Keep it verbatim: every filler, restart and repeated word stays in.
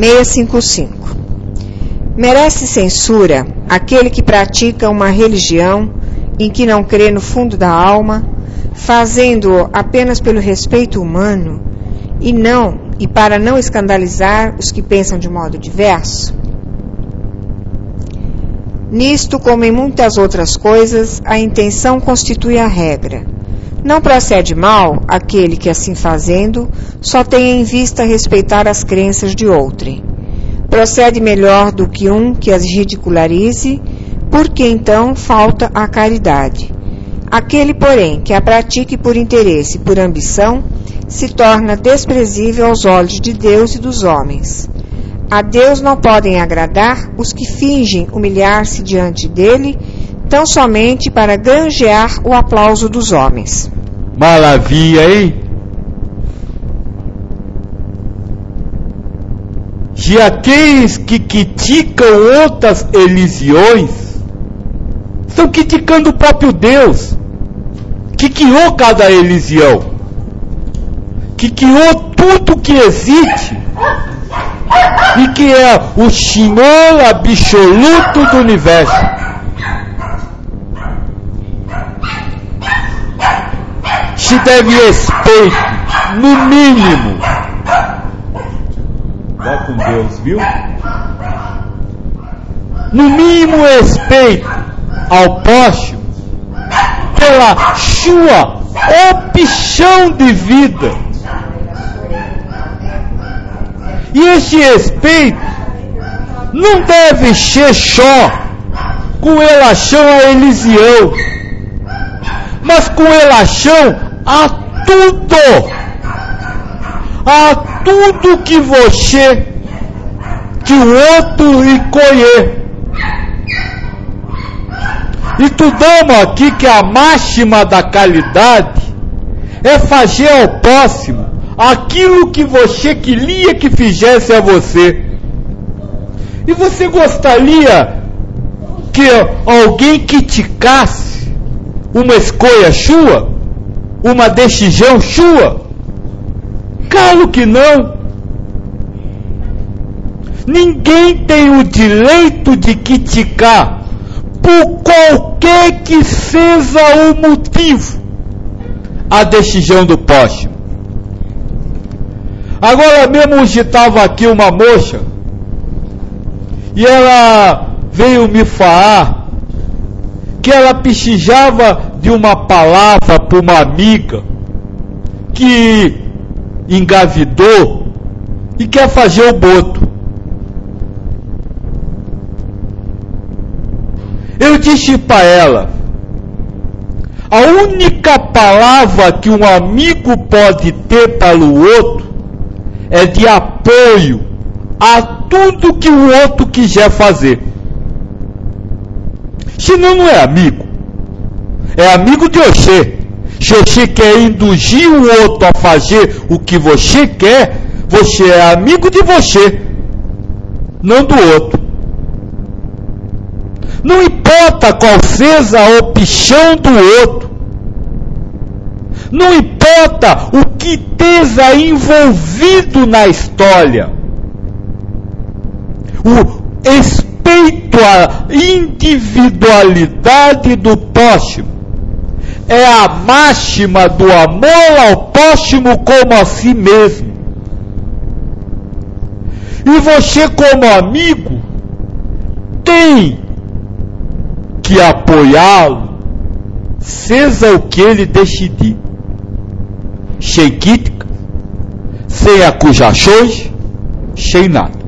seiscentos e cinquenta e cinco. Merece censura aquele que pratica uma religião em que não crê no fundo da alma, fazendo-o apenas pelo respeito humano e não e para não escandalizar os que pensam de modo diverso? Nisto, como em muitas outras coisas, a intenção constitui a regra. Não procede mal aquele que, assim fazendo, só tenha em vista respeitar as crenças de outrem. Procede melhor do que um que as ridicularize, porque então falta a caridade. Aquele, porém, que a pratique por interesse e por ambição, se torna desprezível aos olhos de Deus e dos homens. A Deus não podem agradar os que fingem humilhar-se diante dele, tão somente para granjear o aplauso dos homens. Maravilha, hein? E aqueles que criticam outras religiões estão criticando o próprio Deus, que criou cada religião, que criou tudo que existe e que é o Senhor absoluto do universo. Se deve respeito, no mínimo. Vai com Deus, viu? No mínimo respeito ao próximo pela sua opção de vida. E esse respeito não deve ser só com relação à religião, mas com relação a tudo, a tudo que você, que o outro recolher. Estudamos aqui que a máxima da caridade é fazer ao próximo aquilo que você queria que fizesse a você. E você gostaria que alguém criticasse uma escolha sua? Uma decisão sua? Claro que não. Ninguém tem o direito de criticar, por qualquer que seja o motivo, a decisão do próximo. Agora mesmo hoje estava aqui uma moça e ela veio me falar que ela precisava de uma palavra para uma amiga que engravidou e quer fazer o boto. Eu disse para ela: a única palavra que um amigo pode ter para o outro é de apoio a tudo que o outro quiser fazer. Senão não é amigo. É amigo de você. Se você quer induzir o outro a fazer o que você quer, você é amigo de você, não do outro. Não importa qual seja a opção do outro. Não importa o que esteja envolvido na história. O respeito à individualidade do próximo é a máxima do amor ao próximo como a si mesmo. E você, como amigo, tem que apoiá-lo, seja o que ele decidir, sem crítica, sem acusações, sem nada.